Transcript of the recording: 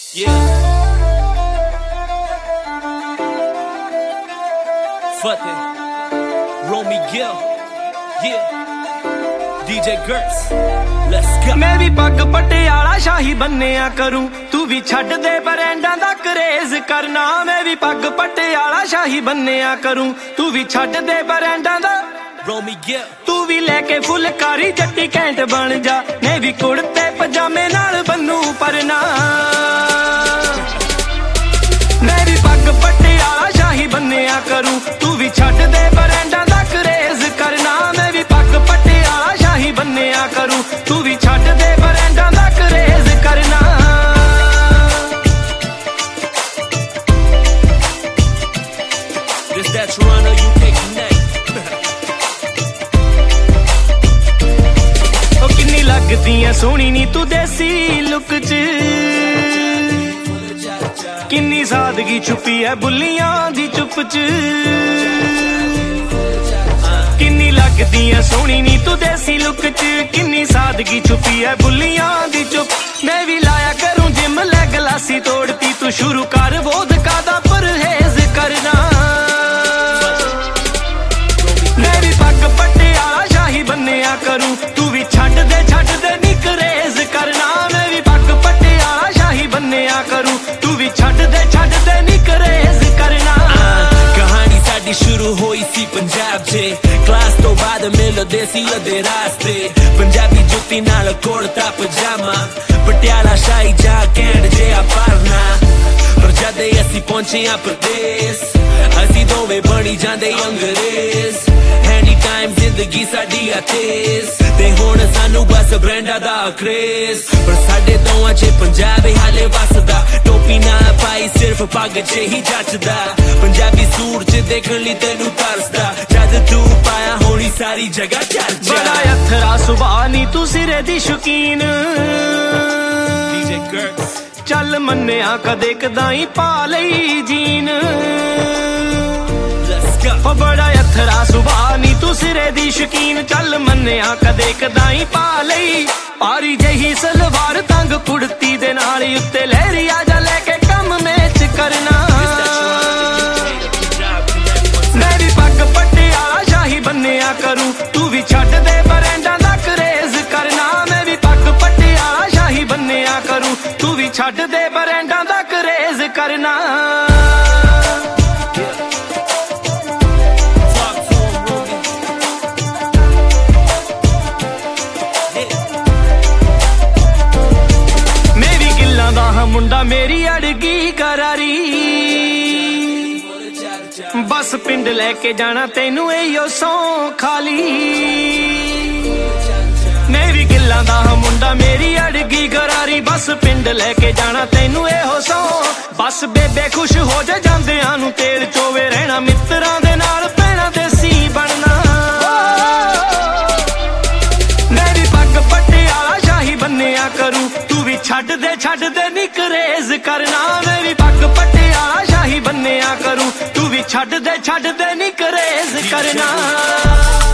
Yeah. Fucking Romy Gill. Yeah. DJ Gertz. Let's go. मैं भी पग पटियाला शाही बन्निया करूं, तू भी छड्ड दे ब्रांडां दा करेज करना। मैं भी पग पटियाला शाही बन्निया करूं, तू भी छड्ड दे ब्रांडां दा Romy Gill. तू भी लेके फुलकारी जट्टी कैंट बन जा। मैं भी कुड़ते पजामे नाल बन्नू परना। मैं भी पग पटियाला शाही बन्निया करूं, तू भी छड्ड दे ब्रांडां दा करेज करना। मैं भी पग पटियाला शाही बन्निया करूं, तू भी छड्ड दे ब्रांडां दा करेज करना। This that Toronto UK connect. ओ किन्नी लगदी ऐ सोहनी नी तू देसी लुक च, किन्नी सादगी छुपी है बुल्लियां दी चुप च। किन्नी लगदी है सोहनी नी तू देसी लुक च, किन्नी सादगी छुपी है बुल्लियां दी चुप। मैं भी लाया करूं जिम ले गलासी तोड़ती, तू शुरू कर वोदका दा परहेज करना। मैं भी पग पटियाला शाही बन्निया करूं, तू भी छड्ड दे नी करेज करना। मैं भी पग पटियाला शाही बन्निया करूं, तू भी छड्ड दे नी करेज करना। कहानी साडी शुरू होई सी पंजाब चे, क्लास तो बाद मिलदे सी अधे रास्ते। पंजाबी जुत्ती नाल कुर्ता पजामा, पटियाला शाही जा कैंट जिहा परना। पर जदे असी पहुंचे आ प्रदेश, असी दोवें बनी जांदे अंग्रेज। एनी टाइम जिंदगी साडी आ तेज, ते हुण सानू बस ब्रांडां दा क्रेज। पर साडे दोवां च पंजाब हाले वसदा, टोपी ना पाई सिर्फ पग च ही जचदा। पंजाबी सूट च देखण लई तैनू तरसदा, जद तू पाया होनी सारी जगह चर्चा। बड़ा अथरा सुभाऽ नी तू सिरे दी शौकीन, DJ Gertz. चल मन्निया कदे कदाई पा लई जीन। ओ बड़ा अथरा सुभाऽ नी तू सिरे दी शौकीन, चल मन्निया कदे कदाई पा लई। पारी जही सलवार तंग कुड़ती दे नाल उत्ते लहरिया जा लेके कम मैच करना। मैं भी पग पटियाला शाही बन्निया करूं, तू भी छड्ड दे ब्रांडां दा करेज करना। मैं भी पग पटियाला शाही बन्निया करूं, तू भी छड्ड दे ब्रांडां दा करेज करना। मुंडा मेरी अड़गी करारी, बस पिंड लेके जाना तेनू एयो सौ खाली। मेरी गिल्लां दा मुंडा मेरी अड़गी करारी, बस पिंड लेके जाना तेनू एहो सौ। बस बेबे खुश हो जा जांदियां नू तेल चोवे रहना, मित्रां दे नाल पैना देसी बनना। मेरी पग पटियाला शाही बन्निया करूं, तू भी छड्ड दे नी करेज करना। मैं भी पग पटियाला शाही बन्निया करूं, तू भी छड्ड दे नी करेज करना।